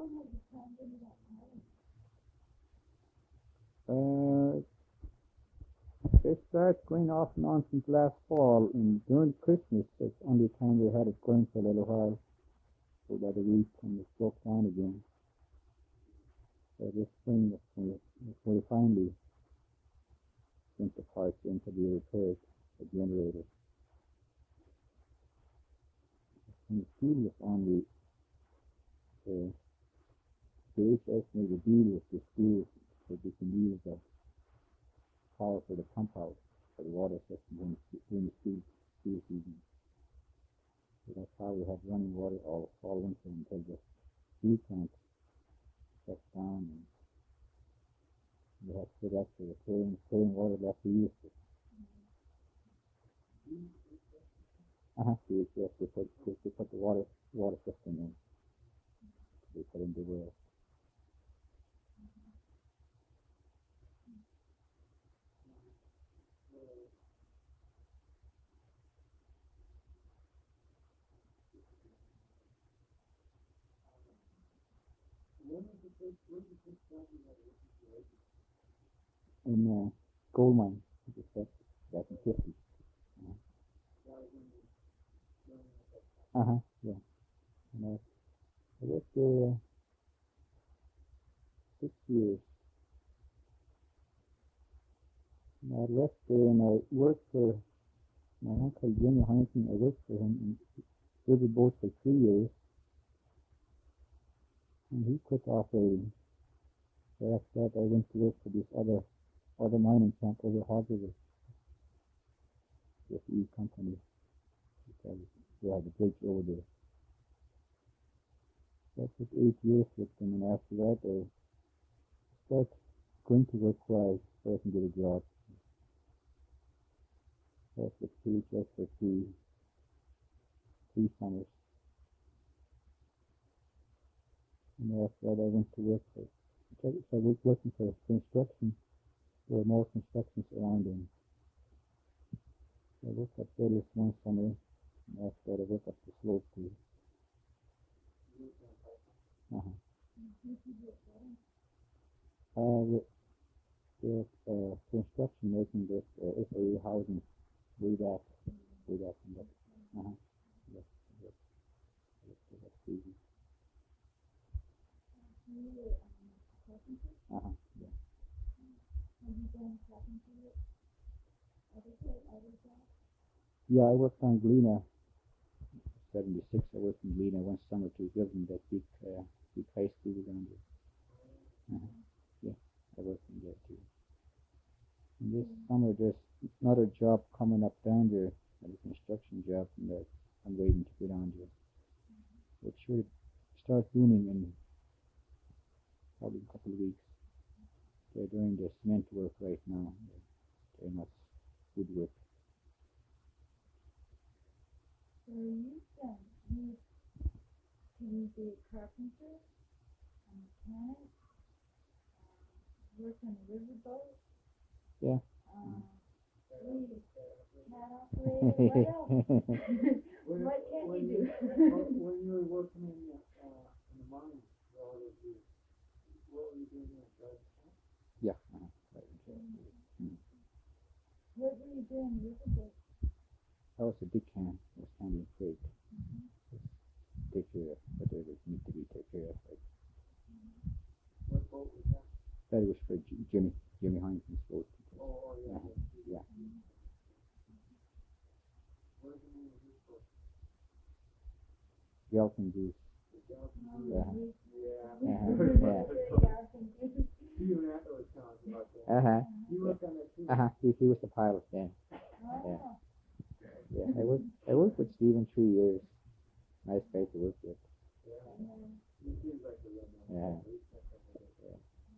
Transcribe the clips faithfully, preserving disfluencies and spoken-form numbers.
Uh, they start going off and on since last fall, and during Christmas, that's the only time they had it going for a little while, for about a week, and it broke down again. So this spring, that's when it- that's when they finally sent the parts in to be repaired, the generator. And the steel was on the, uh, the H S made a deal with the schools that they can use that power for the pump house, for the water system during, during the school, school season. So that's how we have running water all, all winter until the steel plant shuts down, and we have to put extra the clean, clean water left to use it. Uh-huh, yes, yes, they put, they, they put the water, water system in. They put in the well. In uh, gold mine, just that, back in fifty. Uh huh. Yeah. And I, I worked there uh, six years. And I left there and I worked for my uncle Jimmy Heineken. I worked for him in riverboat for three years. And he quit operating. So after that, I went to work for this other other mining camp over Harbourville, this E company, because they had a bridge over there. That was eight years with them, and after that, I started going to work where I, where I can get a job. That was three just for three, three summers. And after that, I went to work for, so I was working for construction. There were more constructions around them. I worked up there this one summer, and after that I worked up the slope too. Uh-huh. Uh, with, with uh, construction making this uh, S A E housing way back, way back in that. Uh-huh. Yes, yes. Yes, that's easy. Uh-huh, yeah. Yeah, I worked on Galena. seventy-six, I worked in Galena one summer to building that big, uh, big high school down there. Uh-huh. Yeah, I worked in there too. And this summer, there's another job coming up down there, a construction job, and that I'm waiting to go down there. It should start booming in probably a couple of weeks. They're doing the cement work right now. They're not good work. So you said you can be a carpenter, a mechanic, um, work on a riverboat. Yeah. Um, geez, cat operator. What else? What can you do? When you were working in the, uh, in the mine for all those years, what were you doing there? Yeah. Uh-huh. Right. Mm-hmm. What were you doing in the riverboat? That was a big can. It was handling freight. Mm-hmm. Take care of whatever need to be taken care of. Like, What boat was that? that was for J- Jimmy, Jimmy Heinzen's boat. Oh, oh yeah. Uh-huh. Yeah. What is the name of this boat? Galton Goose. The Galton Oh, Goose. Yeah. we- Yeah. Uh-huh. Yeah. Steve and Ethel was telling us about that. Uh-huh. You worked on that too? Uh-huh. He, he was the pilot then. Oh, Yeah. I worked, I worked with Stephen three years. Nice guy to work with. Yeah. and then, He seems like a real nice Yeah. guy. He's got that good Yeah.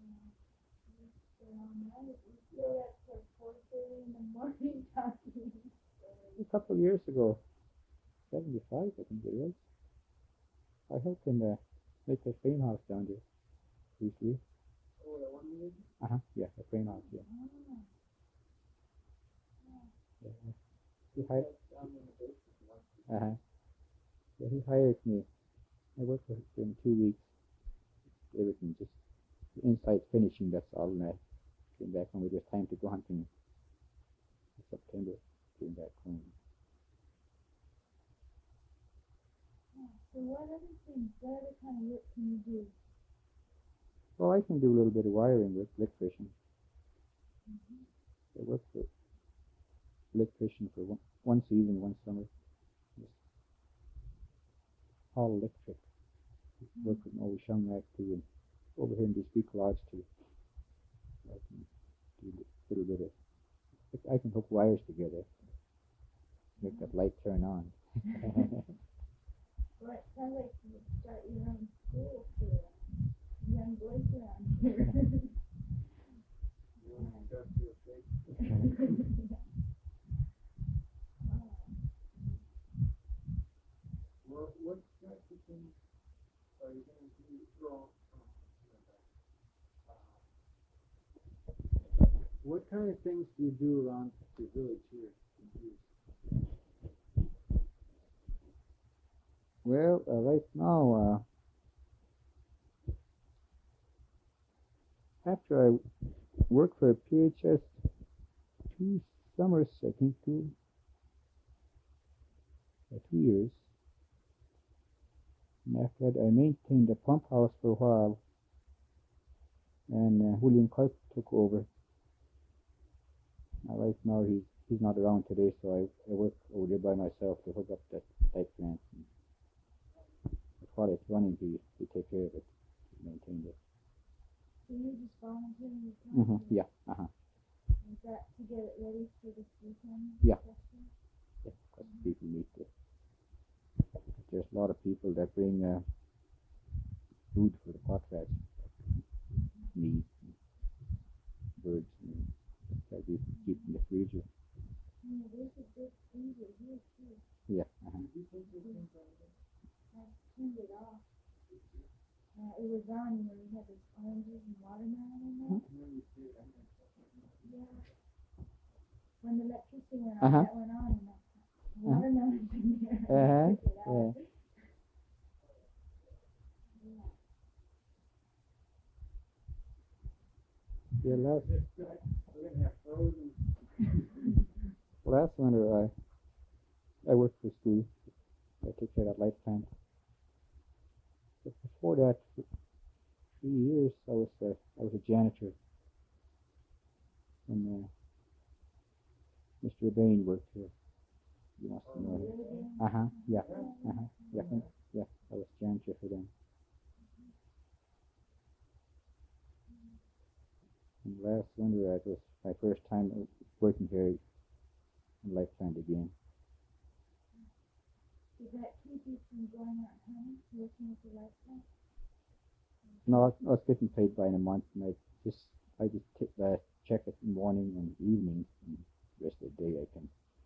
um, I was stay up till four thirty in the morning talking. A couple of years ago, seventy-five, I think it was. I helped him uh, make a frame house down there. Briefly. Oh, that one you did? Uh-huh. Yeah, a frame house, yeah. Oh, yeah. He hired, Down in the basement once. uh-huh. Yeah, he hired me. I worked with him two weeks. everything just inside finishing. That's all. And I came back home. It was time to go hunting in September. Came back home. Yeah. So what other things, what other kind of work can you do? Well, I can do a little bit of wiring with lick fishing. Mm-hmm. I worked for lick fishing for one, one season, one summer. Just all electric. Mm-hmm. Worked with Noel Shumrak too, and over here in this big lodge too. I can do a little bit of. I can hook wires together, make that light turn on. Well, it sounds like you would start your own school for young boys around here. Your own industrial state. Well, what types of things are you going to do? Well, uh, what kind of things do you do around the village here? Well, uh, right now, uh, after I worked for P H S two summers, I think two, uh, two years. And after that, I maintained a pump house for a while, and uh, William Culp took over. Now, right now, he's he's not around today, so I, I work over there by myself to hook up that pipe plant. And while it's running, he he take care of it, maintain it. So you just volunteering your time? Mm-hmm. Yeah. Uh huh. Is that to get it ready for this weekend? Yeah. Session? Yeah, because people need to. There's a lot of people that bring uh, food for the pot rats, meat, and birds, and that we keep in the freezer. Yeah, there's a big freezer here too. Yeah. Uh-huh. I turned it off. Uh, it was on, you know, we had this oranges and watermelon in there. Yeah. When the electricity went on, Uh-huh. that went on, and that watermelon's in there. I Uh-huh. took it out. Yeah. Yeah. Yeah, last, We're going to have frozen. last winter I I worked for school. I took care of that light plant. But before that, for three years, I was uh, I was a janitor. And uh, Mister Bain worked here. You must know him. Uh huh. Yeah. Uh huh. Yeah. Yeah. I was janitor for them. And last winter, it was my first time working here in light plant again. Did that keep you from going out hunting, working with the light plant? No, I was, I was getting paid by in a month, and I just I just t- uh, check it in the morning and evening, and the rest of the day I can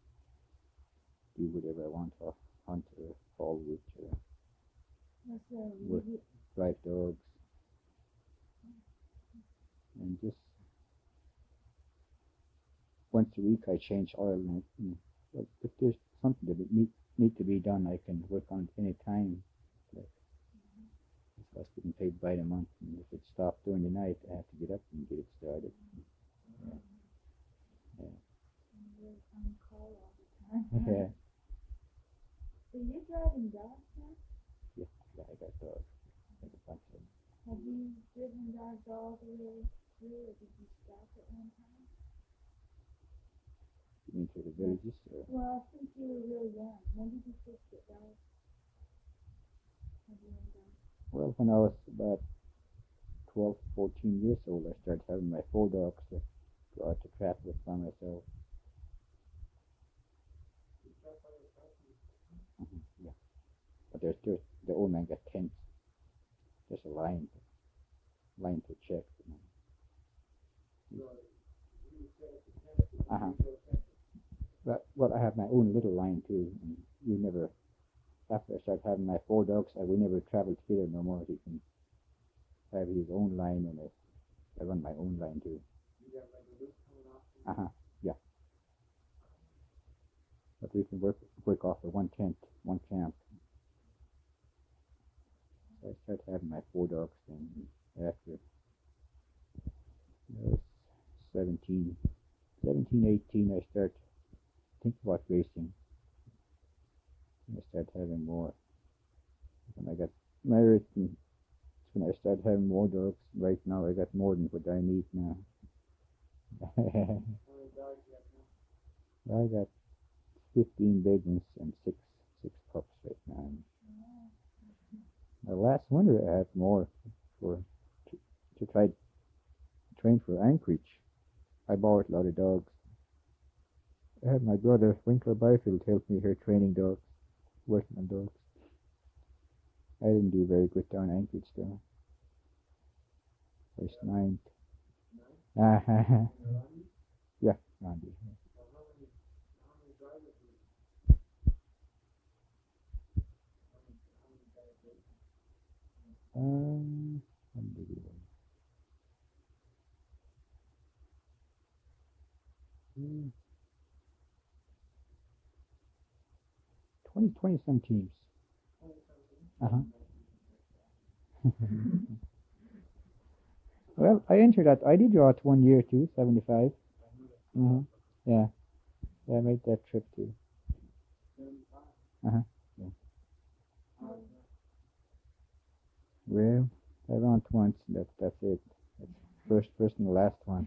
do whatever I want, or hunt or haul wood or Or so work, you, drive dogs, and just once a week I change oil. And, and but if there's something that need need to be done, I can work on it any time. Like, I was getting paid by the month, and if it stopped during the night, I have to get up and get it started. Yeah. Yeah. you're on call all the time. Yeah. So you're driving dogs now? Yeah, yeah, I got dogs. I got a bunch of them. Have you driven dogs all the way through, or did you stop at one time? You mean to the villages? Or? Well, since you were really young, when did you first get dogs? Have you owned dogs? Well, when I was about twelve, fourteen years old, I started having my four dogs to go out to trap with by myself. Mm-hmm, yeah. But there's just, the old man got tents. There's a line, line to check. You know. Uh-huh. But, well, I have my own little line too, and we never, after I started having my four dogs, I, we never traveled together no more. He can have his own line, and I, I run my own line too. Uh-huh, yeah. But we can work work off of one tent, one camp. So I started having my four dogs then. after I was seventeen, seventeen, eighteen, I start think about racing. I start having more. When I got married, and when I started having more dogs. Right now, I got more than what I need now. How many dogs you have now? I got fifteen big ones and six six pups right now. The last winter I had more for to, to try to train for Anchorage. I bought a lot of dogs. I had my brother Winkler Byfield help me here training dogs, working on dogs. I didn't do very good down Anchorage though. First ninth. Ah, Randy? yeah, Randy. Well, how many, how many drivers do you How many, how many drivers? Um, how many did we win? Hmm. Twenty, twenty some teams. Uh huh. Well, I entered that. I did yacht one year too, seventy-five. Uh-huh. Yeah. Yeah, I made that trip too. Uh-huh. Yeah. Well, I went once. That, that's it. That's first, first and the last one.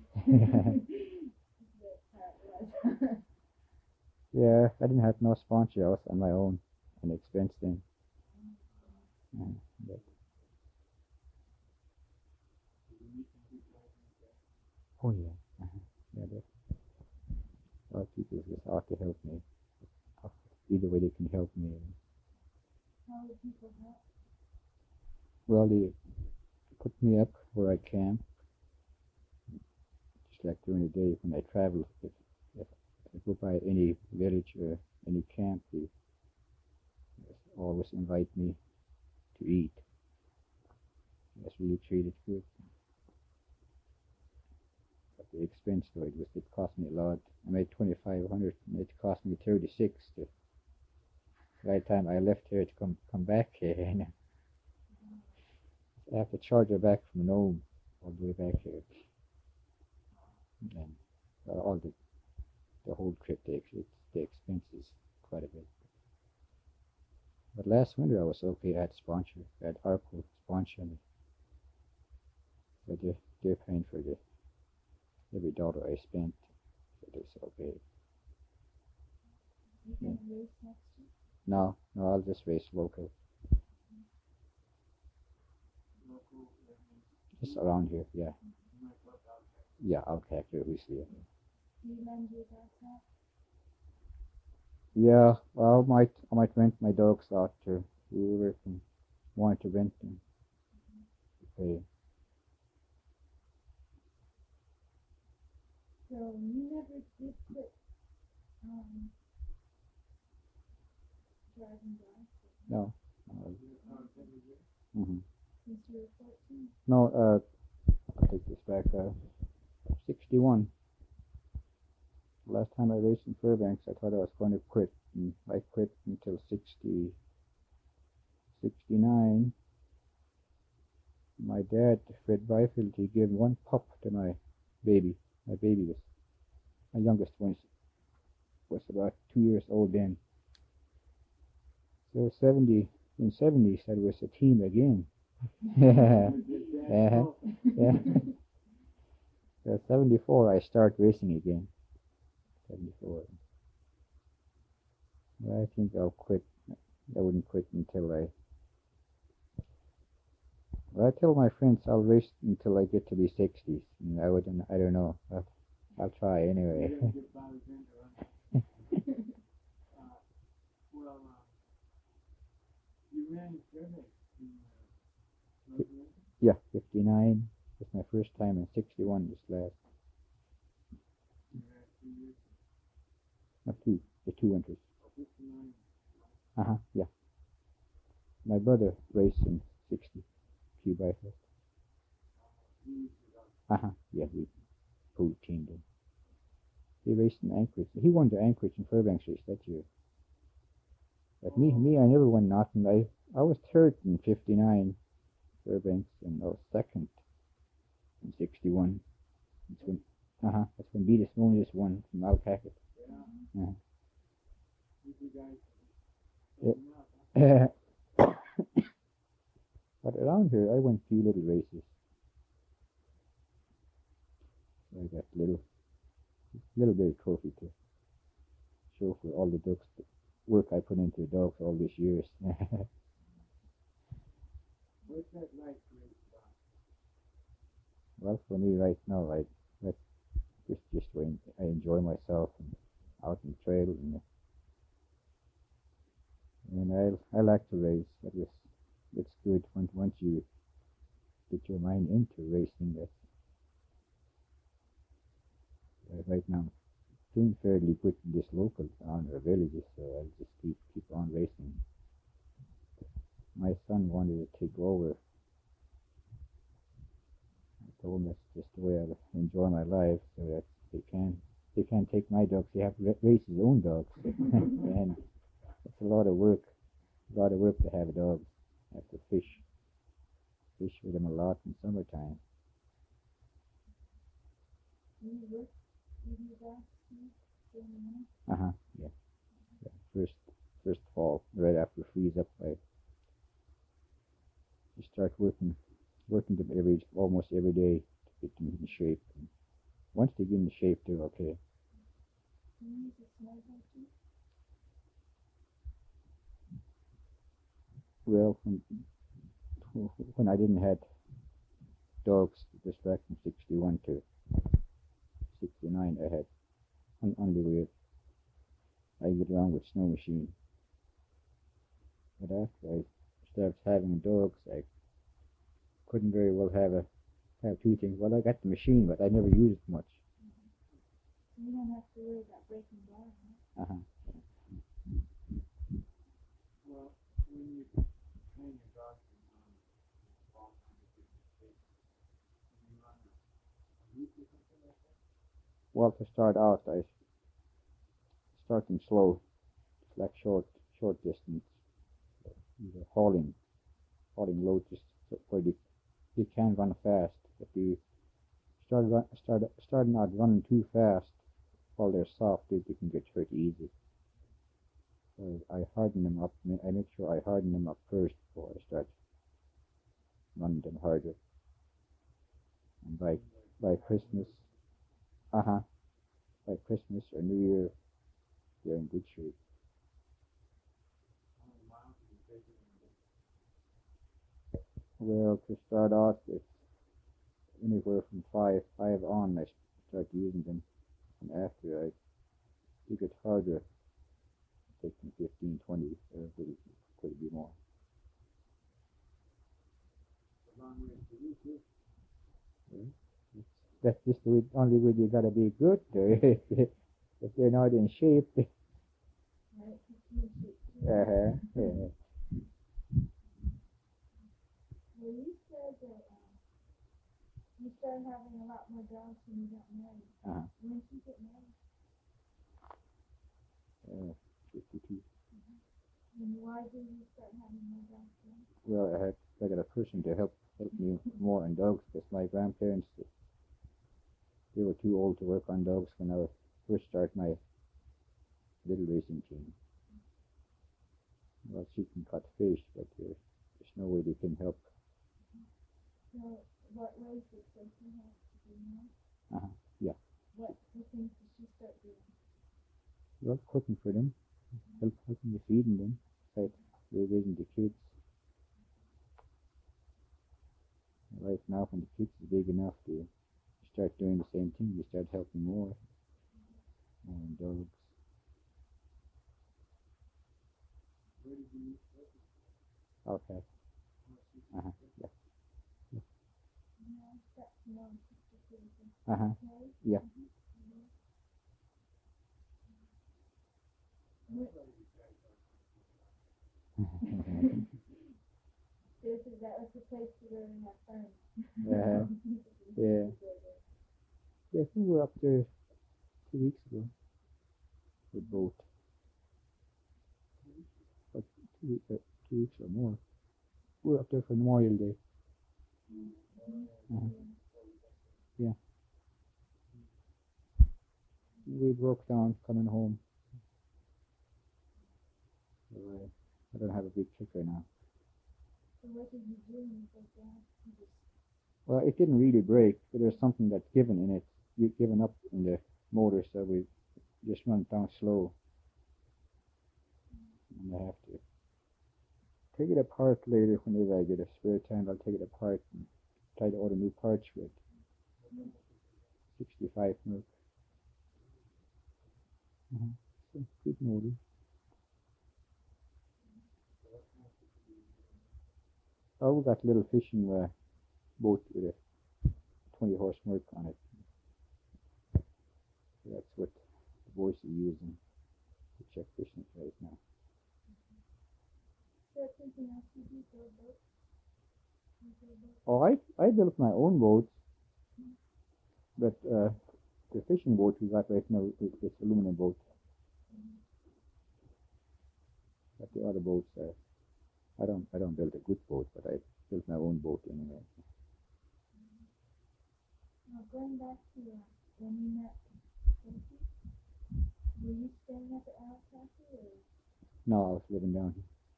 Yeah, I didn't have no sponsor. I was on my own and expense then. Uh, but, oh yeah. Uh-huh. Yeah, that, a lot of people just ought to help me. Either way they can help me. How do people help? Well, they put me up where I camp. Just like during the day when I travel, if, if I go by any village or any camp, they always invite me to eat. That's really treated good. But the expense though, it was it cost me a lot. I made twenty five hundred and it cost me thirty six to right time I left here to come come back here. And I have to charge her back from Nome all the way back here. And uh, all the the whole trip takes it the expenses quite a bit. But last winter I was okay. I had sponsor. I had Arco sponsor me. So they're, they're paying for the every dollar I spent. So it's okay. You can race next year? No, no, I'll just race local. Local, that means Just around here, yeah. you might look out there. Yeah, Outback here, obviously. Do you lend your dogs out? Yeah, well, I might, I might rent my dogs out to whoever can want to rent them. Okay. So you never did quit um, driving dogs No. Uh, You're out every year. mm-hmm. since you were fourteen? No, uh, I'll take this back. Uh, sixty-one. Last time I raced in Fairbanks, I thought I was going to quit, and I quit until sixty, sixty-nine. My dad, Fred Byfield, he gave one pup to my baby. My baby was, my youngest one was about two years old then. So seventy, in seventies, that was a team again. Yeah, uh-huh. Yeah. So seventy-four, I start racing again. seventy-four. Well, I think I'll quit. I wouldn't quit until I. Well, I tell my friends I'll race until I get to be sixties, and I wouldn't. I don't know. I'll, I'll try anyway. You gotta get by the vendor, huh? uh, well, uh, you ran Fairbanks in uh, North America? Yeah, fifty-nine was my first time, and sixty-one was last. You had two years. Not two, the two winters. Oh, fifty-nine. Uh huh. Yeah. My brother raced in sixty. Q Byfield. He used to go. Uh huh. Yeah, we pulled teamed him. He raced in Anchorage. He won the Anchorage and Fairbanks race that year. But me, me, I never won nothing. I, I was third in fifty-nine, Fairbanks, and I was second in sixty-one. That's when, uh-huh, that's when Beatus Monius won from Alpaca. Yeah. Uh-huh. Did you guys Yeah. open up, huh? But around here, I won a few little races. I got little, little bit of trophy to show for all the ducks, the work I put into the dogs all these years. What's that like to race about? Well, for me right now, I, I just just when I enjoy myself and out in the trails, and and I I like to race. That is, it's good once once you get your mind into racing. That uh, right now, doing fairly good in this local town or villages, so I'll just keep keep on racing. My son wanted to take over. I told him that's just the way I enjoy my life, so that they can they can't take my dogs. They have to ra- race his own dogs, and it's a lot of work. A lot of work to have a dog. I have to fish, fish with them a lot in summertime. Do you work with your dogs too, during the winter? Uh huh. Yeah. yeah. First, first fall, right after it freeze up, I you start working, working them every almost every day to get them in shape. And once they get in shape, they're okay. Do you use a snow dog too? Well, when when I didn't have dogs, just back from sixty-one to sixty-nine, I had on underwear. I get around with snow machine. But after I started having dogs, I couldn't very well have a have two things. Well, I got the machine, but I never used it much. You don't have to worry about breaking down, huh? Uh huh. Well, when you train your dog to run all kinds of different states, can you run a, a loop or something like that? Well, to start out, I start them slow, like short, short distance, either hauling, hauling low, just so where they, they can run fast. If you start run, start starting out running too fast while they're soft, they, they can get hurt easy. So I harden them up. I make sure I harden them up first before I start running them harder. And by by Christmas, uh huh, by Christmas or New Year, they're in good shape. How many miles do you take it in a day? Well, to start off, it's anywhere from five, five on. I start using them, and after I it gets harder. Take them fifteen, twenty, or could it, could it be more? It's a long way to do too. That's just the way, only way you gotta be good. If they're not in shape, Right, keep you in shape too. uh-huh, yeah. Well, you said that um, you started having a lot more dogs when you got married. Uh-huh. When did you get married? Uh, fifty-two. And why did you start having more dogs then? Well, I had I got a person to help help me more on dogs because my grandparents they were too old to work on dogs when I was first started my little racing team. Well, she can cut fish, but there's, there's no way they can help. So, what races does she have to do now? Uh-huh. Yeah. What, what things did she start doing? Well, cooking for them, help helping me feeding them, like we're raising the kids. Right now, when the kids are big enough to start doing the same thing, you start helping more, more on dogs. Where did you meet Sophie? Okay. Uh-huh. Yeah. No, that's no sister Susan. Uh-huh. Okay? Yeah. Mhm. What, this is, that was the place to go and have fun. Uh-huh. Yeah. Yeah, we were up there two weeks ago with boat. But two, weeks, uh, two weeks or more. We were up there for Memorial Day. Uh-huh. Yeah. We broke down coming home. So I, I don't have a big kick right now. So what did you do when you broke down? You just Well, it didn't really break, but there's something that's given in it. You've given up in the motor, so we just run it down slow. And I have to take it apart later whenever I get a spare time. I'll take it apart and try to order new parts for it. sixty-five milk. Uh-huh. So, good motor. Oh, we got a little fishing uh, boat with a twenty horse Merc on it. So that's what the boys are using to check fishing right now. so that's something else you do, build boats? You build boats? Oh, I I built my own boats, but uh, the fishing boat we got right now is this aluminum boat. But the other boats, uh, I don't I don't build a good boat, but I built my own boat anyway. Now going back to uh, when you met Stacy, were you staying at the Al Cafe or? No, I was living down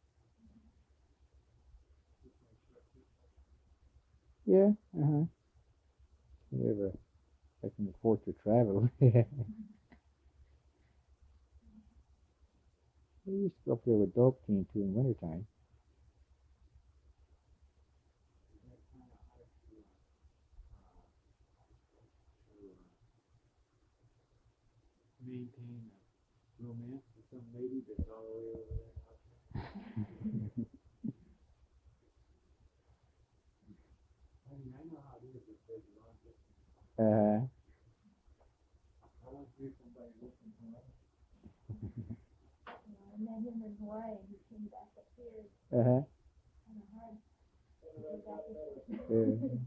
here. Yeah, uh huh. Whenever I can afford to travel. We used to go up there with dog team too in wintertime. Maintain a romance with some lady that's all the way over there. I mean, I know how it is if there's a long distance. Uh, I won't see somebody looking for us. You know, I met him in Hawaii and he came back up here. uh huh. Kind of hard to go back and forth. Uh,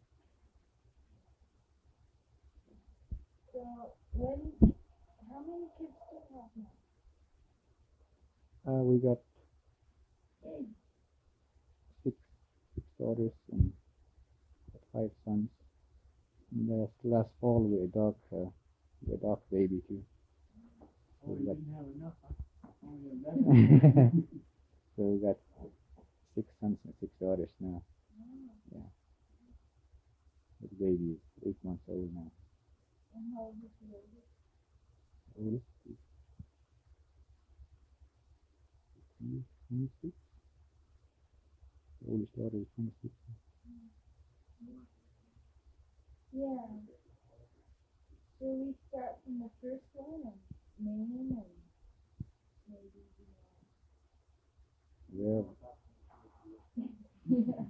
So when, how many kids do you have now? uh, we got six six daughters and five sons. And last last fall we adopted uh, we adopt baby too. Oh, you got- didn't have enough, huh? Only eleven. So we got six sons and six daughters now. Oh, The baby is eight months old now. and how old is the oldest? Oldest is twenty, twenty-six. The oldest daughter is twenty-six. Yeah. So we start from the first one and name and maybe, Well, you know.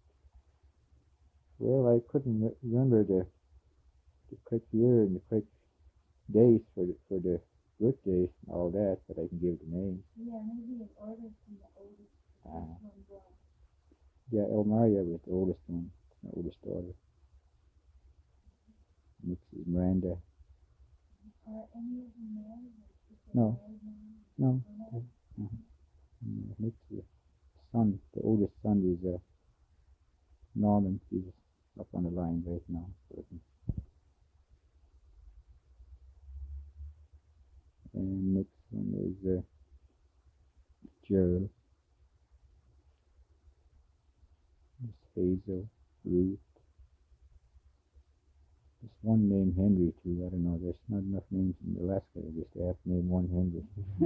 well, I couldn't re- remember the the correct year and the correct days for the, for the birthdays and all that, but I can give the names. Yeah, maybe in order from the oldest to the Ah. first one born. Yeah, Elmaria was the oldest one, my oldest daughter. Next is Miranda. Are any of them married? Like, is there No. married now? No. No. Uh-huh. And, uh, next is son. The oldest son is uh, Norman. He's up on the line right now. working. And next one is uh, Gerald. There's Hazel, Ruth. There's one named Henry too. I don't know. There's not enough names in Alaska. I guess they have to name one Henry.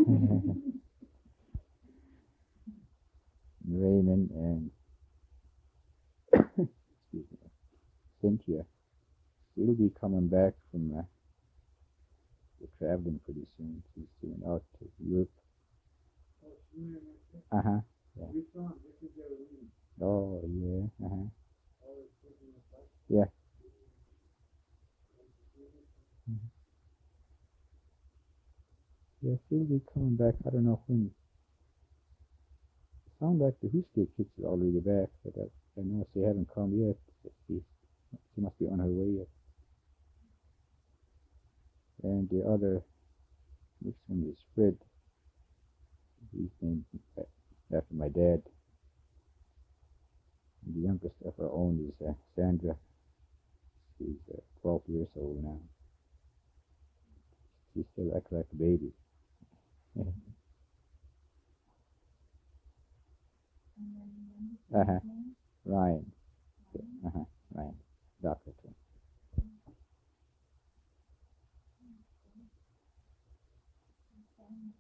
Raymond and excuse me, Cynthia. She'll be coming back from uh, the traveling pretty soon. She's going out to Europe. Oh, she went in there. Uh huh. We saw him. This is their room. Oh yeah. Uh huh. Always taking us up. Yeah. Yeah, she'll be coming back. I don't know when. Sound like the Huskey kids are already back, but I, I know she haven't come yet. She, she must be on her way yet. And the other, next one is Fred. He's named after my dad. The youngest of our own is uh, Sandra. She's uh, twelve years old now. She still acts like a baby. And then the youngest Uh-huh. one's name? Ryan. Ryan? Uh-huh. Ryan. Doctor too. Okay.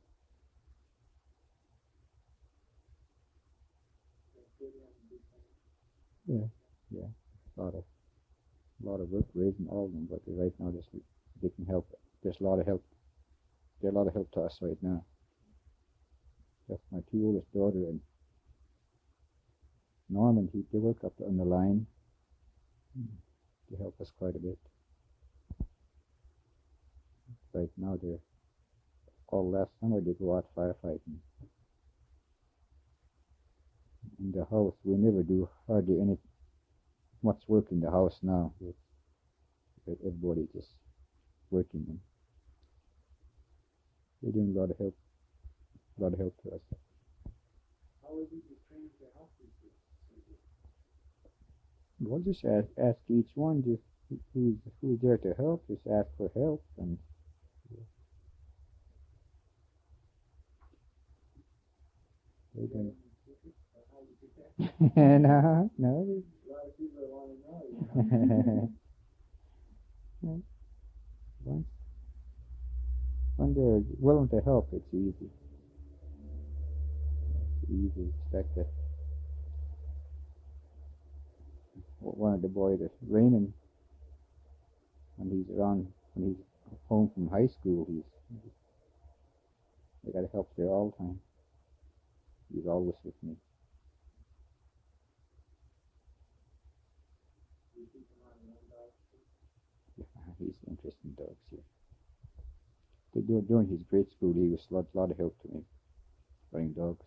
Yeah. Yeah. A lot of lot of work raising all of them, but right now this they can help. There's a lot of help. There's a lot of help to us right now. Just my two oldest daughter and Norman, he they work up on the line. They help us quite a bit. Right now they're all last summer they go out firefighting. In the house we never do hardly any much work in the house now. With, with everybody just working and they're doing a lot of help a lot of help to us. How is it you train to help these people? We'll just ask, ask each one just who's who's there to help, just ask for help and they're going How you do that? no, no. A lot of people want to know. You know? Once when they're willing to help, it's easy. It's easy. It's like that. One of the boys, Raymond, when he's around, when he's home from high school, he's I got to help there all the time. He's always with me. You keep them on your own dogs too? Yeah, he's interested in dogs. Yeah. But dur- During his grade school, he was a lot, lot of help to me, running dogs.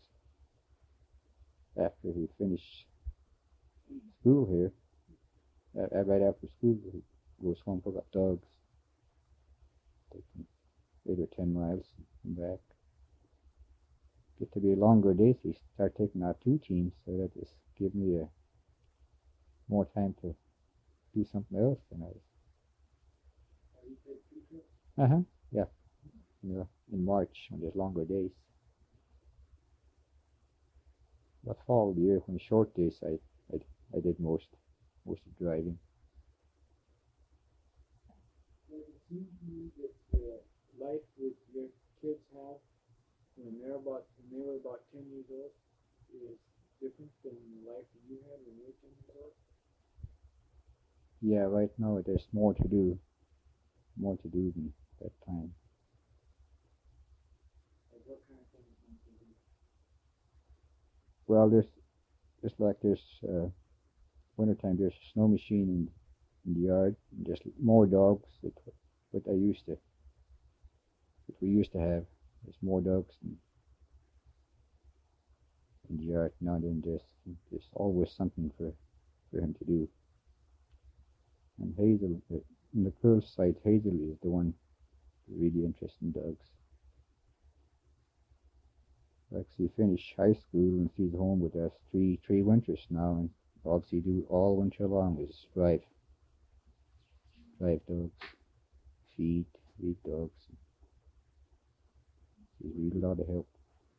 After he finished school here, uh, right after school, he goes home for got dogs. Take him eight or ten miles and back. Get to be longer days, he start taking out two teams, so that just give me a more time to do something else than I was. Or you take two trips? Uh huh. Yeah. You know, in March when there's longer days. But fall of the year when short days, I I, I did most most of driving. Does it seem to you that the life that your kids have when they're about when they were about ten years old is different than the life that you had when you were ten years old? Yeah, right now there's more to do, more to do than that time. Like what kind of things might they do? Well, there's just like there's uh, wintertime. There's a snow machine in, in the yard. And there's more dogs that what I used to, what we used to have. There's more dogs in, in the yard now than there's there's always something for for him to do. And Hazel, uh, on the girls' side, Hazel is the one really interested in dogs. Like she finished high school and she's home with us three three winters now, and all she do all winter long is drive, drive dogs, feed, feed dogs. She's really a lot of help.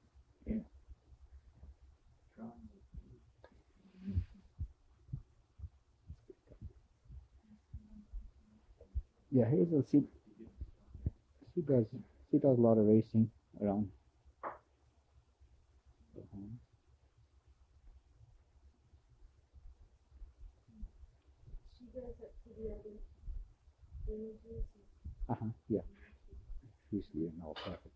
Yeah, Hazel, she she does she does a lot of racing around. Uh-huh. She goes up to the other villages. Uh-huh. Yeah. Usually in Alpaca.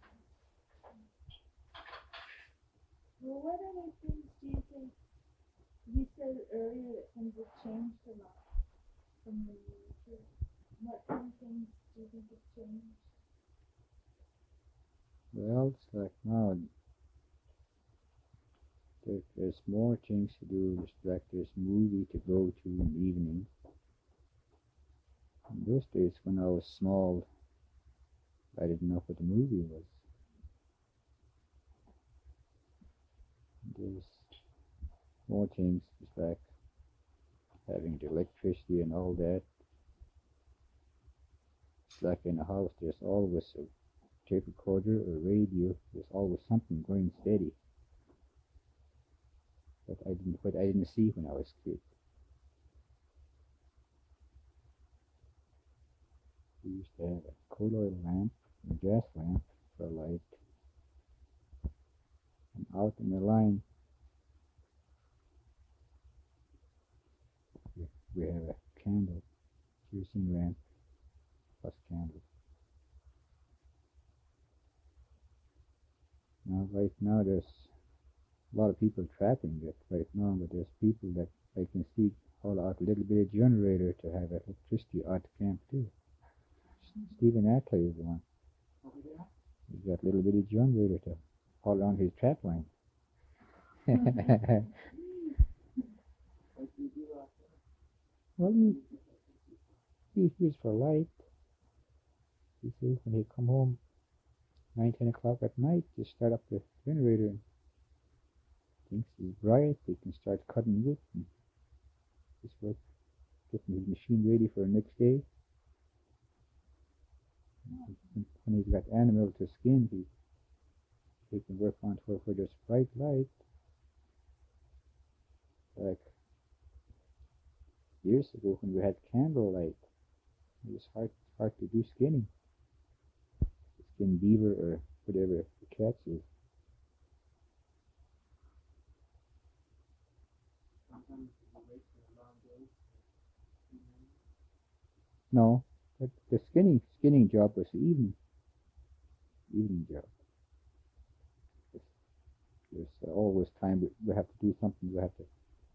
Well, what other things do you think? You said earlier that things have changed a lot from when you were a kid. What kind of things do you think have changed? Well, it's like now there, there's more things to do. There's like there's movie to go to in the evening. In those days when I was small, I didn't know what a movie was. There's small things, just like having the electricity and all that. It's like in a house, there's always a tape recorder or radio. There's always something going steady. But I didn't, what I didn't see when I was a kid. We used to have a coal oil lamp and a gas lamp for light. And out in the line, we, we have a candle, kerosene lamp plus candle. Now, right now, there's a lot of people trapping it right now, but there's people that I can see haul out a little bit of generator to have electricity out the camp too. Stephen Ackley is the one. Over there? He's got a little bit of generator to haul on his trap line. What do you do out there? Well, he, he he's for light. He says when he come home nine, ten o'clock at night, just start up the generator and thinks he's bright, he can start cutting wood and just work, getting his machine ready for the next day. And when he's got animals to skin, he he can work on for for this bright light. Like years ago when we had candlelight, it was hard hard to do skinning. Skin beaver or whatever the catch is. Sometimes you wait for a long day. No, but the skinning skinning job was the evening evening job. There's, there's uh, always time we, we have to do something. We have to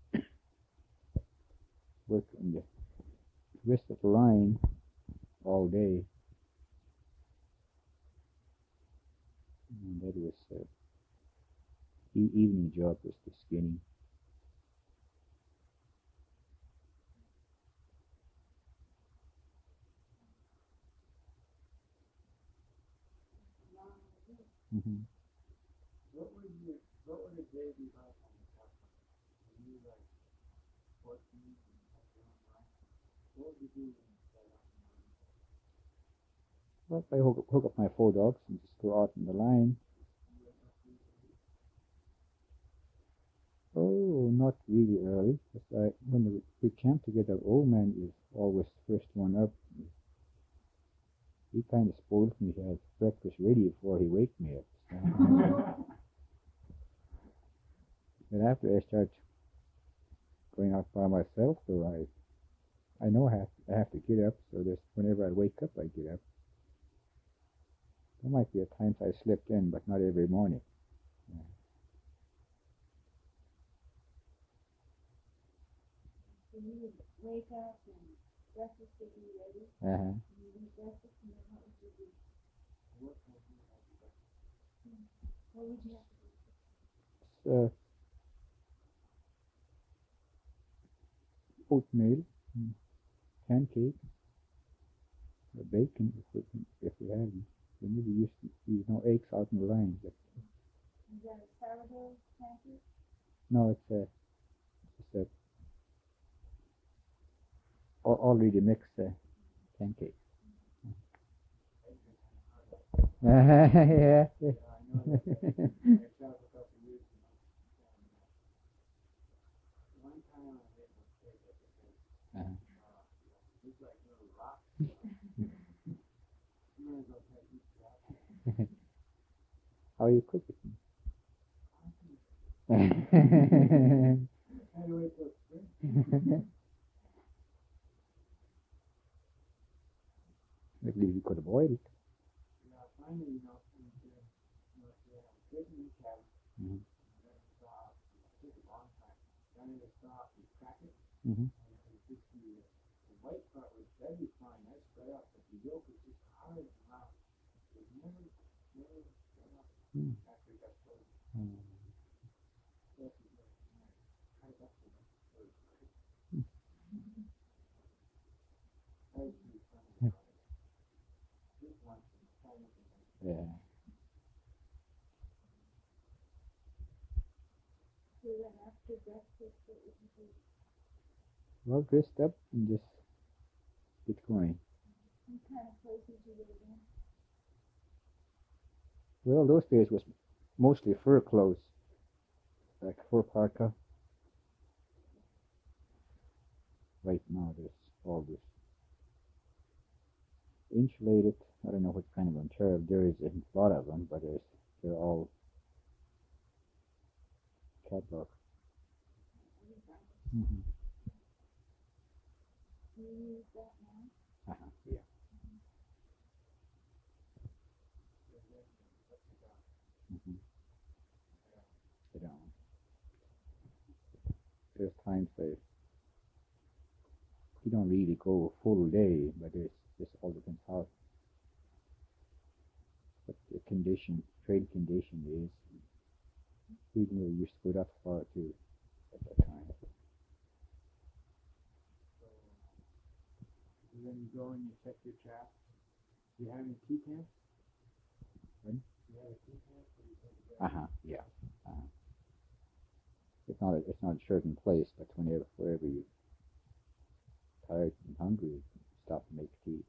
work on the twist of the line all day. And that was uh, e- evening job was the skinning. Mm-hmm. What would you, what would a day be like on the top? When you like fourteen and have your own life? What would you do when you start out in the morning? Well, I hook, hook up my four dogs and just go out in the line. Oh, not really early. Because I, when we, we camp together, old man is always first one up. He kind of spoils me. He has breakfast ready before he wakes me up. So. But after I start going out by myself, so I, I know I have, I have to get up. So that whenever I wake up, I get up. There might be at times I slipped in, but not every morning. Yeah. So you would wake up and breakfast would be ready. Uh-huh. And you eat breakfast, and then what would you do? What would you have to do? What would you have to do? Uh, oatmeal, mm, pancake, or bacon if we, if we have them. We never used to use no eggs out in the line. But Is that a sourdough pancake? no, it's a, it's a al- already mixed uh, pancake. yeah. Yeah, I know that. I traveled a couple years ago. And, uh, one time I made a mistake at the place. Uh-huh. Uh, it's like little rocks. You might as well take these rocks. How you cook it? I had to wait till spring. At least you could have boiled it. Yeah, finally, you know, when you, you know, you have a good in the cabin, Mm-hmm. and then it's, uh, it took a long time. Then it stop, you crack it, Mm-hmm. and it was just the, uh, the white part was very fine, nice spread out, but the yolk was just hard and round. It never, never spread out Mm. after it got cold. Mm. Yes, it was, and I cut it up a bit, so it was great. That was pretty funny about it. Just once, try anything like that. Yeah. So then after after breakfast, what would you do? Well dressed up and just get going. What kind of clothes would you wear then? Well, those days was mostly fur clothes, like fur parka. Right now, there's all this insulated. I don't know what kind of material there is. A lot of them, but there's they're all catalog. Mm-hmm. Do you use that now? Uh-huh. Yeah. Mm-hmm. You know, there's times that you don't really go a full day, but it's just all depends how what the condition, trade condition is. We didn't really used to go that far too at that time. And then you go and you check your trap. Do you have any tea camps? Pardon? Do you have a tea camp? Or you take it Uh huh. Yeah. Uh-huh. It's not a, it's not a certain place, but whenever wherever you tired and hungry, you can stop and make tea.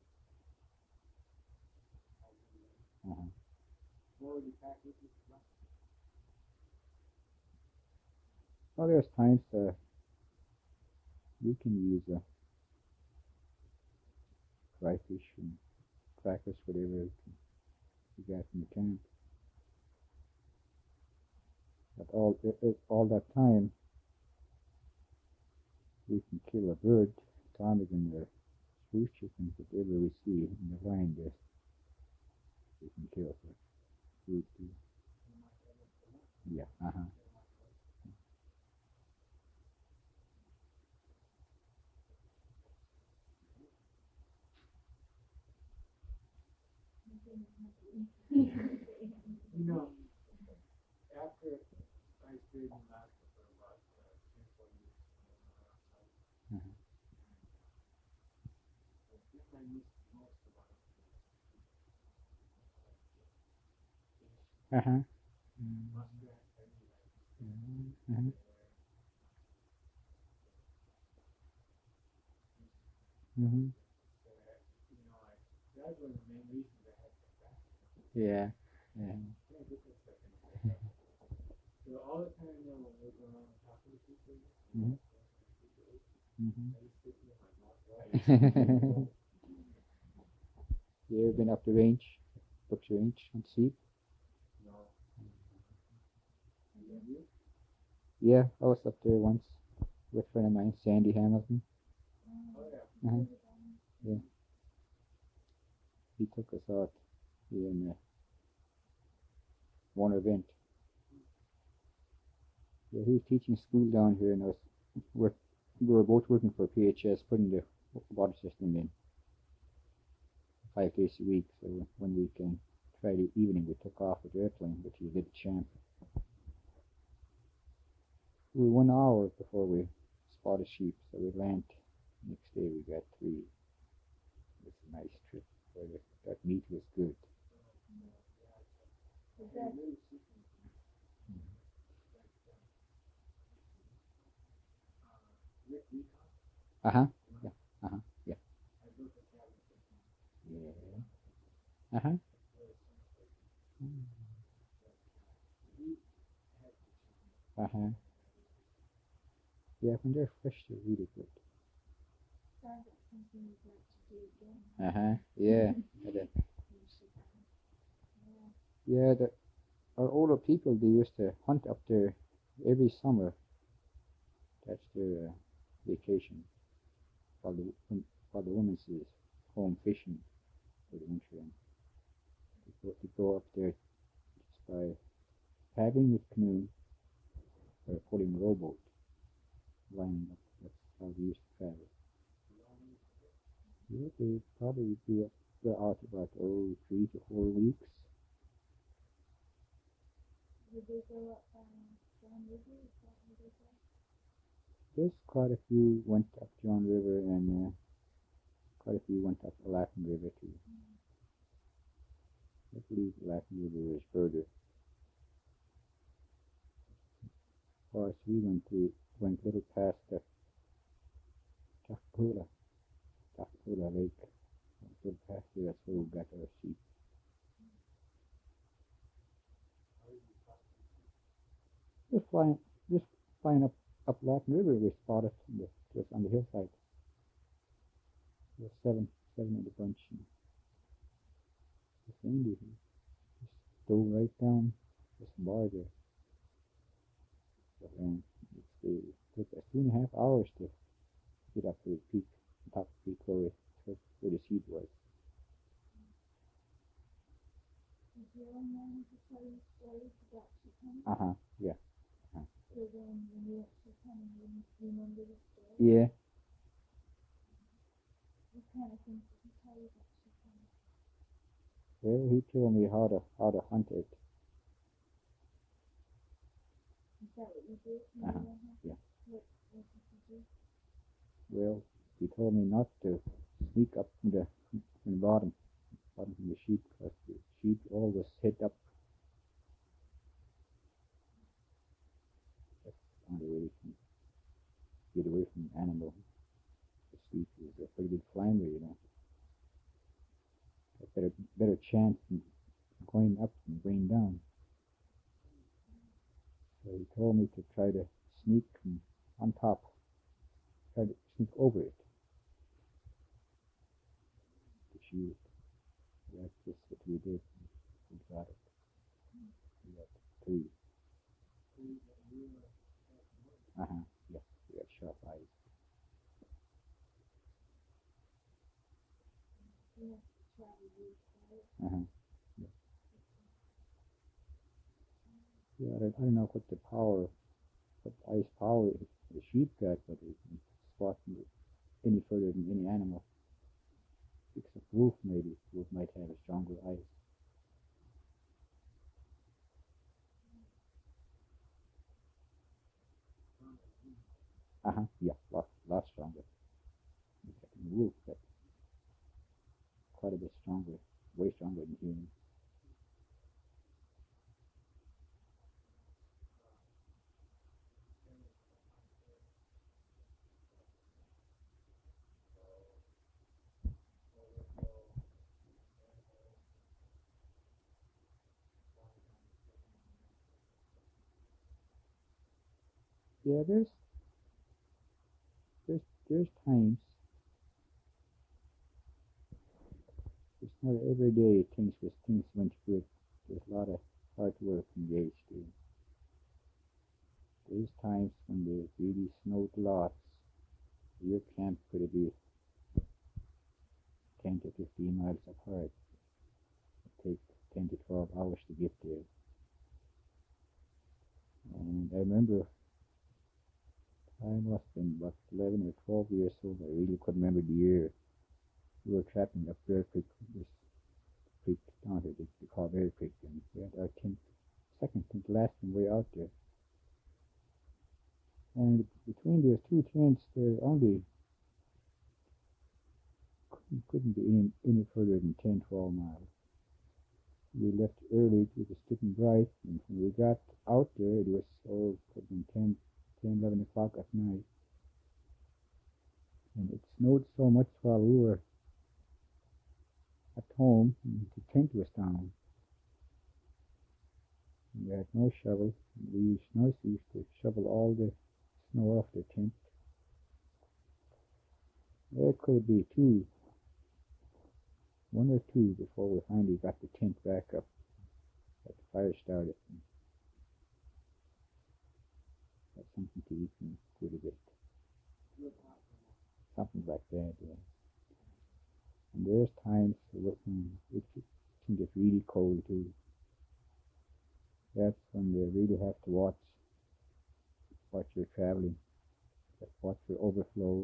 Uh huh. What would you pack with you? Well, there's times uh, we can use a uh, dry fish and crackers, whatever you got from the camp. But all it, it, all that time, we can kill a bird, ptarmigan, or spruce chickens, whatever we see in the line there. We can kill for food too. Yeah. Uh huh. You know, after I stayed in Alaska for about uh, ten, four years, Uh-huh. I think I missed most about it. Uh huh. Muskrat, I mean, like, Uh-huh. Mm-hmm. so that, you know, like, that was the main reason that I had to come back. Yeah. Yeah. Yeah, just a second. So all the time, you know, when we're going around talking to people, Mhm. I just sit here in my mouth, right? Mm-hmm. You ever been up the range, Brooks Range on sheep? No. Have you? Yeah, I was up there once with a friend of mine, Sandy Hamilton. Oh, yeah. Uh-huh. Yeah. He took us out in uh, one event. Yeah, he was teaching school down here, and I was work, we were both working for P H S, putting the water system in five days a week. So one weekend, Friday evening, we took off with the airplane, which we did at Champ. We were one hour before we spotted sheep, so we land. Next day we got three. It was a nice trip. That, that meat was good. Is that Uh huh. Yeah. Uh huh. Yeah. Yeah. Uh huh. Uh huh. Yeah, when they're fresh, they're really good. sounds like something you'd like to do again? Uh huh. Yeah. You the, should, um, yeah. yeah. The, our older people, they used to hunt up there every summer. That's their uh, vacation. While the when- while the women's is home fishing for the winter, and they go, they go up there just by paddling with canoe or pulling a rowboat, lining up. That's how we used to travel. Yeah, they probably be up, they're out about oh three to four weeks. Would they go up um, John River? Is that where they go? There's quite a few went up John River, and uh, quite a few went up the Laughing River too. I believe the Laughing River is further. far as we went, we went a little past the Chakpula, Chakpula Lake. A little past there, that's where we got our sheep. Just flying, just flying up, up Latin River, we spotted the, just on the hillside. There were seven, seven in the bunch. And the reindeer just dove right down this bar there. So, and it took us two and a half hours to get up to the peak, the top of the peak where, we, where the seed was. Did your own mom to tell you stories about Chicana? Uh huh. Yeah. So then when you went to Chicana, you remember the story? Yeah. What kind of things did he tell you about Chicana? Well, he told me how to how to hunt it. Is that what you did? when Uh-huh. you went home? Yeah. What, what did you do? Well, he told me not to sneak up from the from the bottom, bottom from the sheep, because the sheep always hit up. That's the only way you can get away from the animal. The sheep is a pretty good climber, you know. A better better chance than going up and going down. So he told me to try to sneak from on top, try to sneak over it. To shoot. That's just what we did. We got it. We got three. Uh huh. Yeah, we got sharp eyes. You have to travel really quiet. Uh huh. Yeah. Yeah, I don't, I don't know what the power, what eyes power the sheep got, but it can spot any further than any animal. Except wolf, maybe. Wolf might have a stronger eyes. Uh huh. Yeah, lot, lot stronger. The wolf got quite a bit stronger, way stronger than human. Yeah, there's there's there's times. It's not every day things was things went good. There's a lot of hard work engaged in. There's times when they really snowed lots. Your camp could be ten to fifteen miles apart. It takes ten to twelve hours to get there. And I remember I must have been about eleven or twelve years old. I really couldn't remember the year. We were trapping up Bear Creek, this creek down here, they, they call Bear Creek, and we had our tent, second tent, last one way out there. And between those two tents, there only couldn't, couldn't be any, any further than ten, twelve miles. We left early, it was getting bright, and when we got out there, it was oh, could have been ten, ten, eleven o'clock at night. And it snowed so much while we were at home, and the tent was down. And we had no shovel. We used snow shoes to shovel all the snow off the tent. There could be two, one or two before we finally got the tent back up. Got the fire started. And got something to eat and go to bed. Something like that, yeah. And there's times when it can get really cold too. That's when you really have to watch what you're traveling, watch your overflow.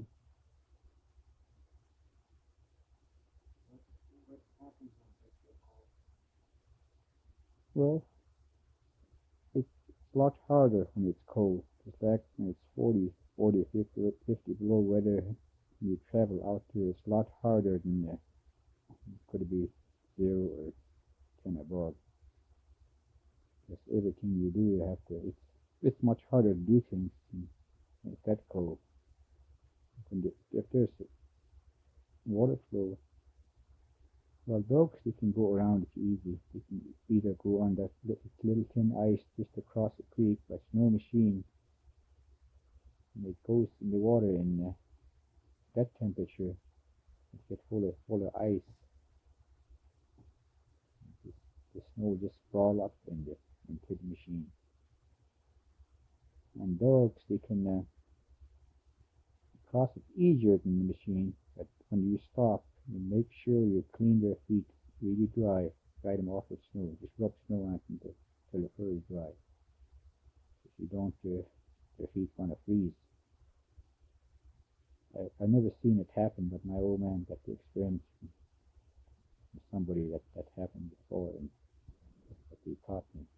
Well, it's a lot harder when it's cold. It's like when it's forty, forty, fifty, fifty below weather. You travel out there, it's a lot harder than that. It could be zero or ten above. Because everything you do, you have to, it's it's much harder to do things in, in that cold. When the, if there's water flow, well, dogs, they can go around it easy. They can either go on that little, little thin ice just across the creek, but snow machine, and it goes in the water in uh, that temperature, it gets full of, full of ice. The, the snow just fall up in the, into the machine. And dogs, they can uh, cross it easier than the machine, but when you stop, you make sure you clean their feet really dry, dry them off with snow. Just rub snow on them until, until the fur is dry. If you don't, uh, their feet going to freeze. I, I've never seen it happen, but my old man got the experience from somebody that that happened before, and that he taught me.